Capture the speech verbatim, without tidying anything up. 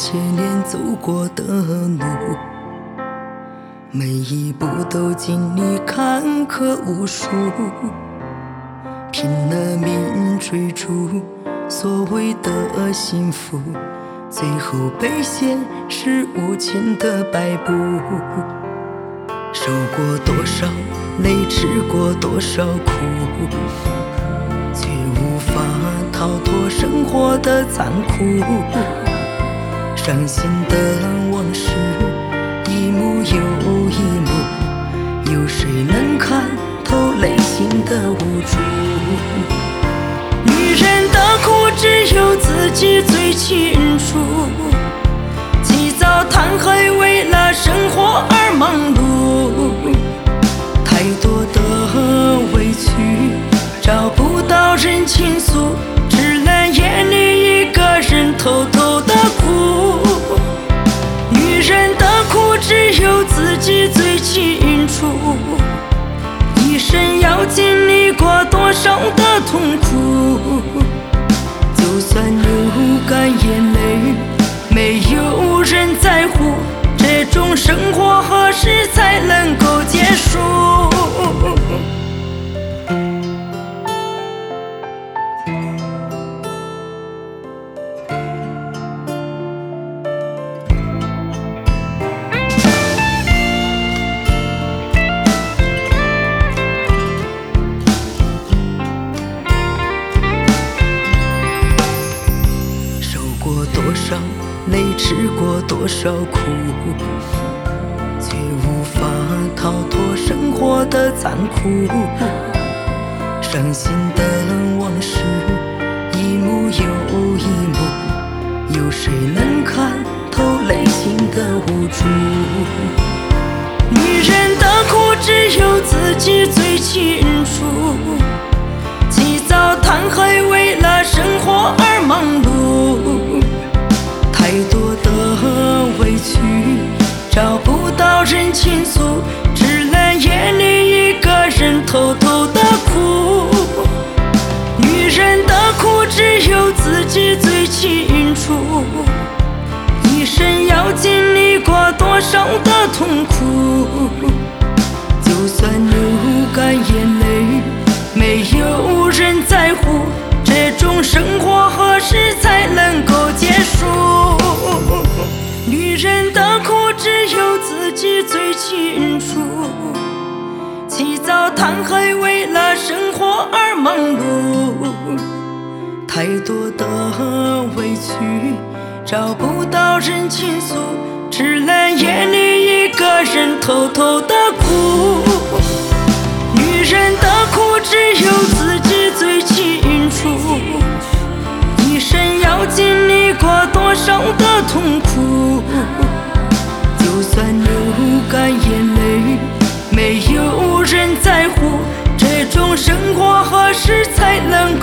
些年走过的路，每一步都经历坎坷无数，拼了命追逐所谓的幸福，最后被现实无情的摆布。受过多少累，吃过多少苦，却无法逃脱生活的残酷。伤心的往事一幕又一幕，有谁能看透内心的无助？女人的苦只有自己最清楚，起早贪黑为了生活而忙碌，太多的委屈找不到人倾诉，只能夜里一个人偷偷的哭。女人的苦只有自己最清楚，一生要经历过多少的痛苦，就算流干眼泪没有人在乎，这种生活何时才能够结束？多少累，吃过多少苦，却无法逃脱生活的残酷。伤心的往事一幕又一幕，有谁能看透内心的无助？女人的苦只有自己最清楚，起早贪黑为了生活而忙碌，太多的委屈找不到人倾诉，只能夜里一个人偷偷的哭。女人的苦只有自己最清楚，一生要经历过多少的痛苦，就算流干眼泪没有人在乎，这种生活何时才能够结束？女人的苦只有自己最清楚，起早贪黑为了生活而忙碌，太多的委屈找不到人倾诉，只能夜里一个人偷偷的哭。女人的苦只有自己最清楚，一生要经历过多少的痛苦，就算流干眼泪没有人在乎，这种生活何时才能